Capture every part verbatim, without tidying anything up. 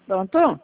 Pronto?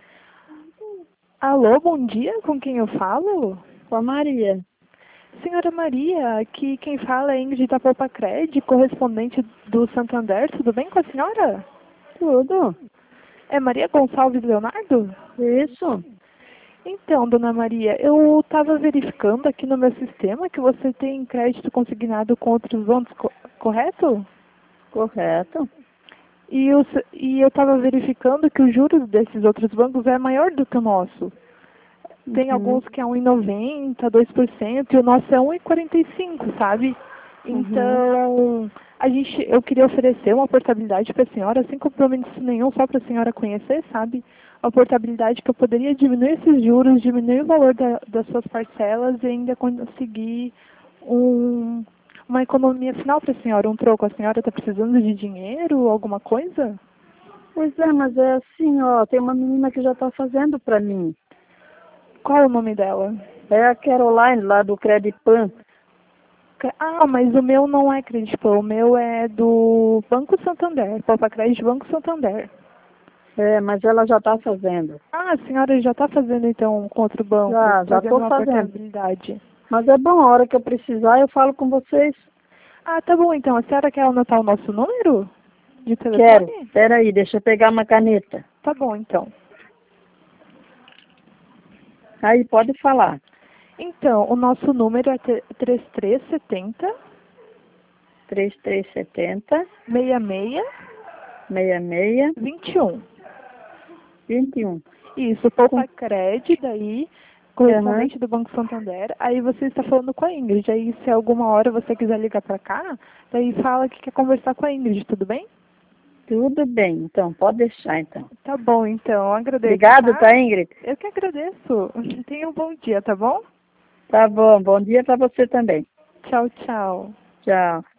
Alô, bom dia, com quem eu falo? Com a Maria. Senhora Maria, aqui quem fala é Ingrid da Polpacred, correspondente do Santander, tudo bem com a senhora? Tudo. É Maria Gonçalves Leonardo? Isso. Então, dona Maria, eu estava verificando aqui no meu sistema que você tem crédito consignado com outros bancos, co- correto? Correto. E, os, e eu estava verificando que os juros desses outros bancos é maior do que o nosso. Tem Uhum. alguns que é um vírgula noventa, dois por cento, e o nosso é um vírgula quarenta e cinco, sabe? Uhum. Então, a gente, eu queria oferecer uma portabilidade para a senhora, sem compromisso nenhum, só para a senhora conhecer, sabe? Uma portabilidade que eu poderia diminuir esses juros, diminuir o valor da, das suas parcelas e ainda conseguir um, uma economia final para a senhora, um troco. A senhora está precisando de dinheiro, alguma coisa? Pois é, mas é assim, ó, tem uma menina que já está fazendo para mim. Qual é o nome dela? É a Caroline, lá do Credipan. Ah, mas o meu não é Crediplan, o meu é do Banco Santander, Polpacred Banco Santander. É, mas ela já está fazendo. Ah, a senhora já está fazendo então com outro banco, Já, já fazendo estou uma fazendo. portabilidade. Mas é bom, a hora que eu precisar eu falo com vocês. Ah, tá bom então. A senhora quer anotar o nosso número de Quero. telefone? Espera aí, deixa eu pegar uma caneta. Tá bom então. Aí, pode falar. Então, o nosso número é três três sete zero, três três sete zero, seis seis, seis seis, vinte e um. vinte e um. Isso, Polpacred, daí, Aham. correspondente do Banco Santander. Aí você está falando com a Ingrid. Aí, se alguma hora você quiser ligar para cá, daí fala que quer conversar com a Ingrid, tudo bem? Tudo bem, então, pode deixar, então. Tá bom, então. Agradeço, Obrigado, tá? tá, Ingrid? Eu que agradeço. Tenha um bom dia, tá bom? Tá bom, bom dia para você também. Tchau, tchau. Tchau.